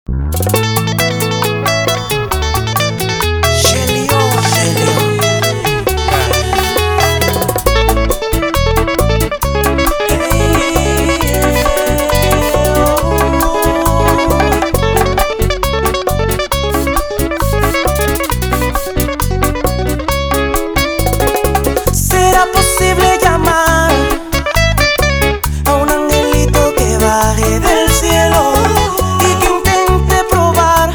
¿Será posible llamar a un angelito que baje del cielo y que intente probar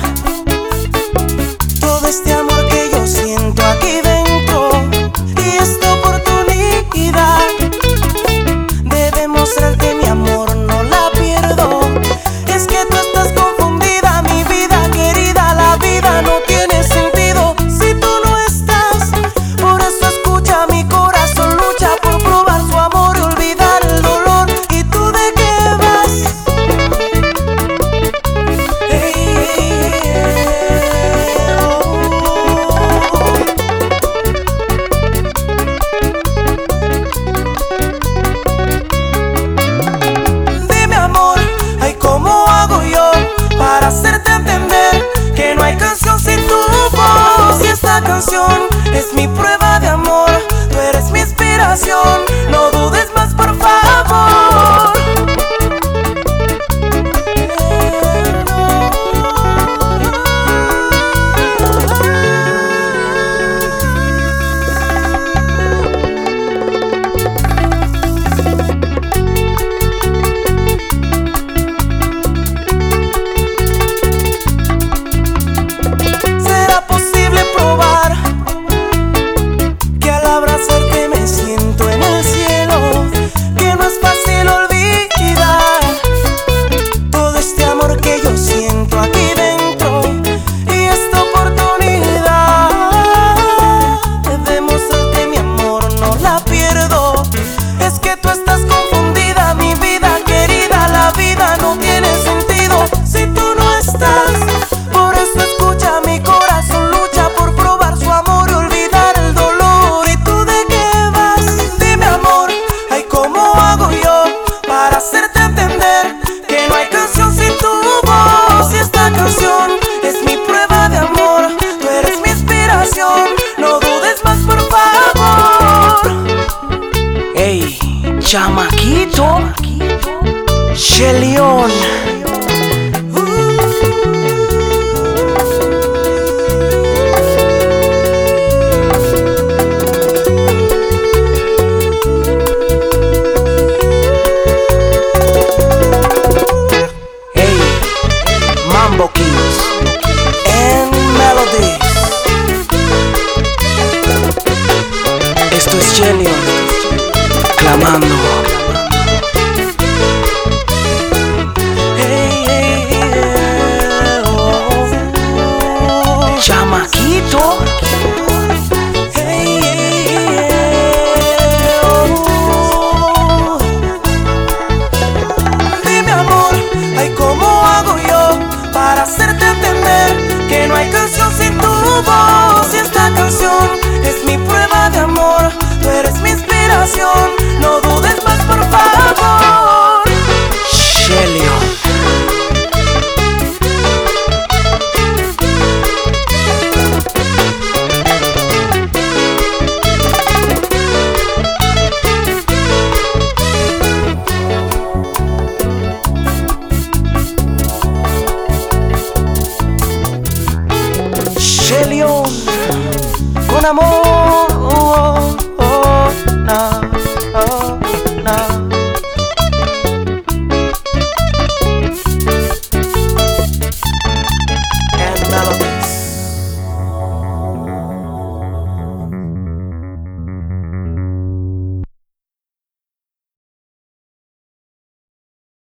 todo este amor que yo siento aquí dentro? Y esta oportunidad de demostrarte mi amor no la pierdo. Es que tú estás confundida, mi vida querida. La vida no tiene sentido si tú no estás. Por eso escucha mi corazón, lucha por probar su amor y olvidar el dolor. ¿Y tú de qué vas? Dime amor, ay, ¿cómo hago yo para hacerte entender que no hay canción sin tu voz? Y esta canción es mi prueba de amor, tú eres mi inspiración, no dudes más por favor. ¿Será posible probar que al abrazarte me siento en el cielo? Que no es fácil olvidar todo este amor que yo siento aquí dentro. Y esta oportunidad de demostrarte mi amor no la pierdo. Es que tú estás confundida, mi vida querida. La vida no tiene sentido si tú no estás. Por eso escucha mi corazón, lucha por probar su amor y olvidar el dolor. ¿Y tú de qué vas? Dime amor, ay, ¿cómo hago yo para hacerte entender que no hay canción sin tu voz? Y esta canción es mi prueba de amor, tú eres mi inspiración, no dudes más por favor. Ey, chamaquito, Cheleón. Ey, Mambo Kings And Melodies. esto es Cheleón clamando. Hey, hey, hey, oh. Chamaquito, Hey, hey, hey, oh. Dime amor, ay, ¿cómo hago yo para hacerte entender que no hay canción sin tu voz? Y esta canción es mi prueba de amor, tú eres mi inspiración, no dudes más por favor. Cheleón. Cheleón, con amor.